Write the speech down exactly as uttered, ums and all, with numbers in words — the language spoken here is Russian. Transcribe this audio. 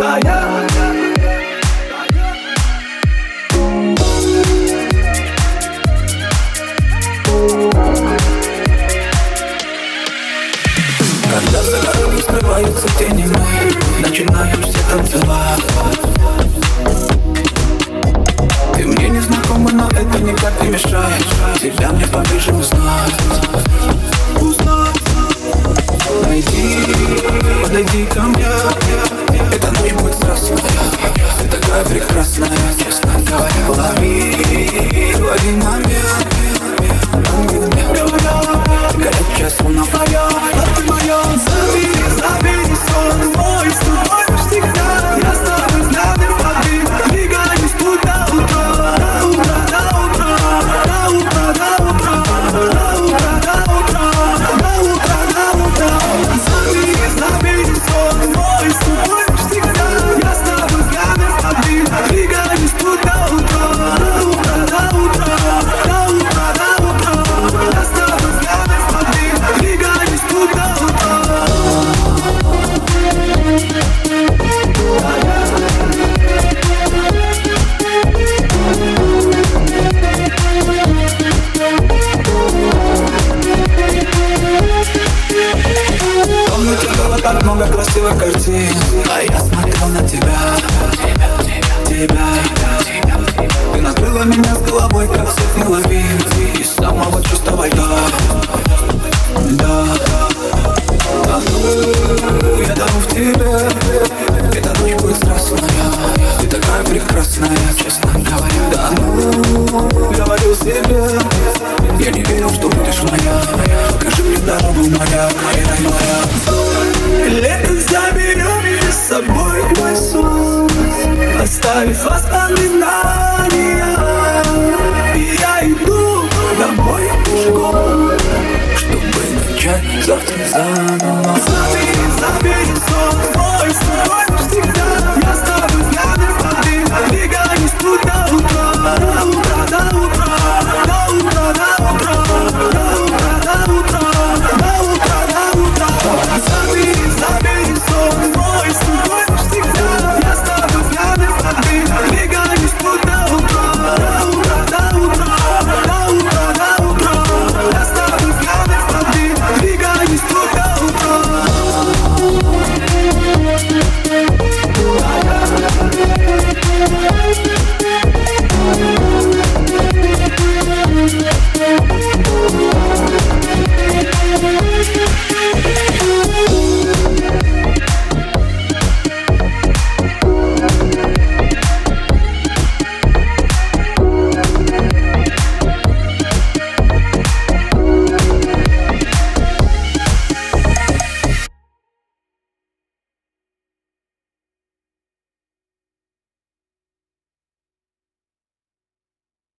твоя. Когда за горами скрываются тени мои, начинаю все танцевать. Ты мне не знакома, но это никак не мешает тебя мне поближе узнать. Узнать. Найди, подойди ко мне. Эта ночь будет страстная. Ты такая прекрасная, честно говоря. Лови в один момент. Горячая словно твоя, а ты моя. Забери, забери сон мой, с тобой навсегда. Я с тобой взглядом воды, двигаюсь тут до утра. До утра, до утра, до утра, до утра, до утра, до утра, до утра, до утра. Забери, забери сон мой, с тобой навсегда. Я с тобой взглядом воды, двигаюсь тут до утра. До утра, до утра, до утра, до утра. Я с тобой взглядом воды, двигаюсь тут до утра. Помню, тебе было так много красивых картин, а я смотрел на тебя, тебя, тебя. Ты накрыла меня с головой, как сотни лавин, из самого чувства льда. Да, тону, я тону в тебе. Эта ночь будет страстная. Ты такая прекрасная, честно говоря. Да ну, говорю себе, я не верил, что будешь моя. Покажи мне дорогу, моя, моя, моя. Лето заберем с собой мой сон, оставив воспоминания. И я иду домой пешком, чтобы начать завтра заново. Забери, забери сон мой, с тобой навсегда. Я с тобой взглядом воды, двигаюсь тут до утра.